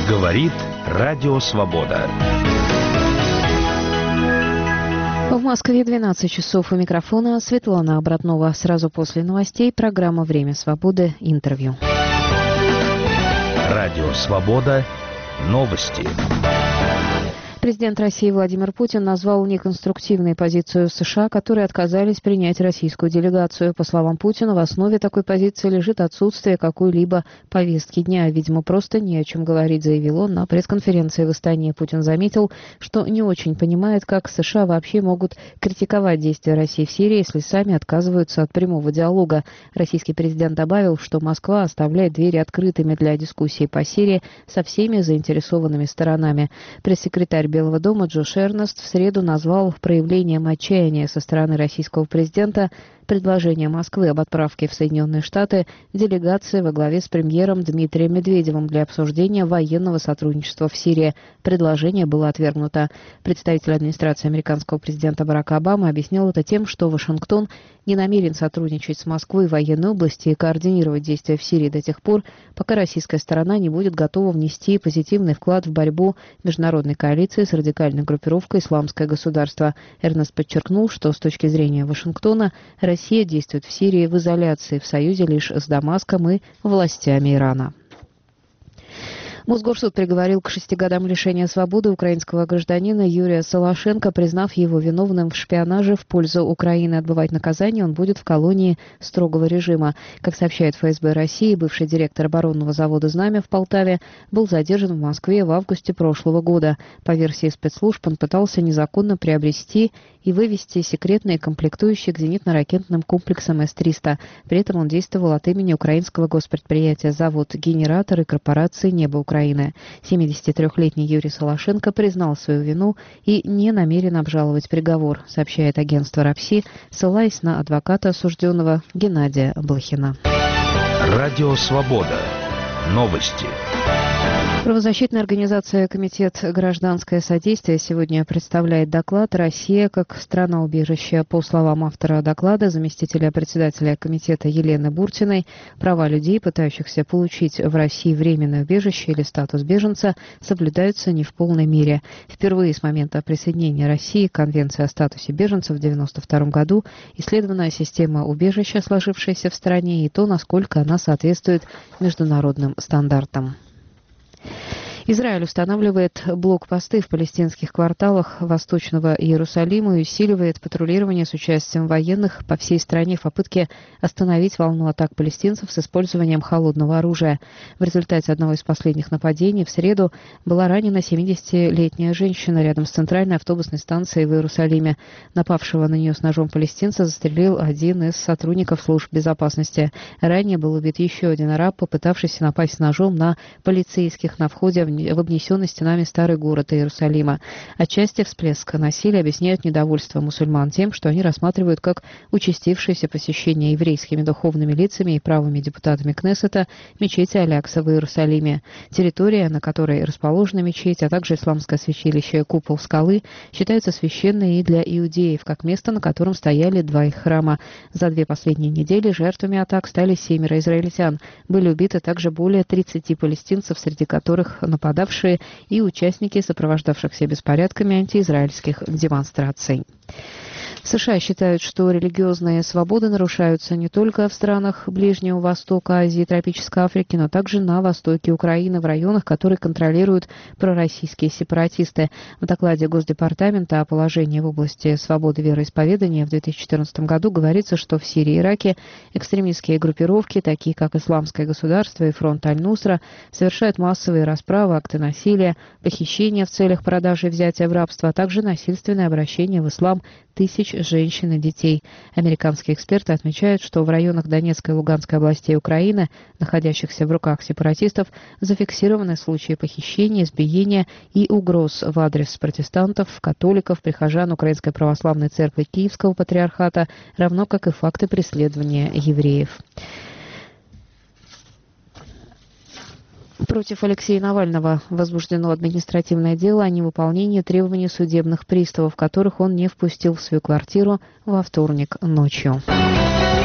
Говорит Радио Свобода. В Москве 12 часов. У микрофона Светлана Обратнова. Сразу после новостей программа «Время свободы». Интервью. Радио Свобода. Новости. Президент России Владимир Путин назвал неконструктивной позицию США, которые отказались принять российскую делегацию. По словам Путина, в основе такой позиции лежит отсутствие какой-либо повестки дня. Видимо, просто не о чем говорить, заявил он на пресс-конференции в Астане. Путин заметил, что не очень понимает, как США вообще могут критиковать действия России в Сирии, если сами отказываются от прямого диалога. Российский президент добавил, что Москва оставляет двери открытыми для дискуссии по Сирии со всеми заинтересованными сторонами. Пресс-секретарь Белого дома Джош Эрнест в среду назвал проявлением отчаяния со стороны российского президента предложение Москвы об отправке в Соединенные Штаты делегации во главе с премьером Дмитрием Медведевым для обсуждения военного сотрудничества в Сирии. Предложение было отвергнуто. Представитель администрации американского президента Барака Обамы объяснил это тем, что Вашингтон не намерен сотрудничать с Москвой в военной области и координировать действия в Сирии до тех пор, пока российская сторона не будет готова внести позитивный вклад в борьбу международной коалиции с радикальной группировкой «Исламское государство». Эрнест подчеркнул, что с точки зрения Вашингтона Россия действует в Сирии в изоляции, в союзе лишь с Дамаском и властями Ирана. Мосгорсуд приговорил к 6 годам лишения свободы украинского гражданина Юрия Солошенко, признав его виновным в шпионаже в пользу Украины. Отбывать наказание он будет в колонии строгого режима. Как сообщает ФСБ России, бывший директор оборонного завода «Знамя» в Полтаве был задержан в Москве в августе прошлого года. По версии спецслужб, он пытался незаконно приобрести и вывести секретные комплектующие к зенитно-ракетным комплексам С-300. При этом он действовал от имени украинского госпредприятия «Завод Генератор» и корпорации «Небо Украины». 73-летний Юрий Солошенко признал свою вину и не намерен обжаловать приговор, сообщает агентство РАПСИ, ссылаясь на адвоката осужденного Геннадия Блохина. Радио Свобода. Новости. Правозащитная организация «Комитет гражданское содействие» сегодня представляет доклад «Россия как страна-убежище». По словам автора доклада, заместителя председателя комитета Елены Буртиной, права людей, пытающихся получить в России временное убежище или статус беженца, соблюдаются не в полной мере. Впервые с момента присоединения России к Конвенции о статусе беженцев в 1992 году исследована система убежища, сложившаяся в стране, и то, насколько она соответствует международным стандартам. Израиль устанавливает блокпосты в палестинских кварталах Восточного Иерусалима и усиливает патрулирование с участием военных по всей стране в попытке остановить волну атак палестинцев с использованием холодного оружия. В результате одного из последних нападений в среду была ранена 70-летняя женщина рядом с центральной автобусной станцией в Иерусалиме. Напавшего на нее с ножом палестинца застрелил один из сотрудников служб безопасности. Ранее был убит еще один араб, попытавшийся напасть ножом на полицейских на входе в обнесенный стенами старый город Иерусалима. Отчасти всплеск насилия объясняют недовольство мусульман тем, что они рассматривают как участившееся посещение еврейскими духовными лицами и правыми депутатами Кнессета мечети Аль-Акса в Иерусалиме. Территория, на которой расположена мечеть, а также исламское святилище Купол Скалы, считаются священной и для иудеев, как место, на котором стояли два их храма. За 2 последние недели жертвами атак стали 7 израильтян. Были убиты также более 30 палестинцев, среди которых нападавшие и участники сопровождавшихся беспорядками антиизраильских демонстраций. США считают, что религиозные свободы нарушаются не только в странах Ближнего Востока, Азии и Тропической Африки, но также на востоке Украины, в районах, которые контролируют пророссийские сепаратисты. В докладе Госдепартамента о положении в области свободы вероисповедания в 2014 году говорится, что в Сирии и Ираке экстремистские группировки, такие как Исламское государство и фронт Аль-Нусра, совершают массовые расправы, акты насилия, похищения в целях продажи и взятия в рабство, а также насильственное обращение в ислам тысяч женщин и детей. Американские эксперты отмечают, что в районах Донецкой и Луганской областей Украины, находящихся в руках сепаратистов, зафиксированы случаи похищения, избиения и угроз в адрес протестантов, католиков, прихожан Украинской православной церкви Киевского патриархата, равно как и факты преследования евреев. Против Алексея Навального возбуждено административное дело о невыполнении требований судебных приставов, которых он не впустил в свою квартиру во вторник ночью.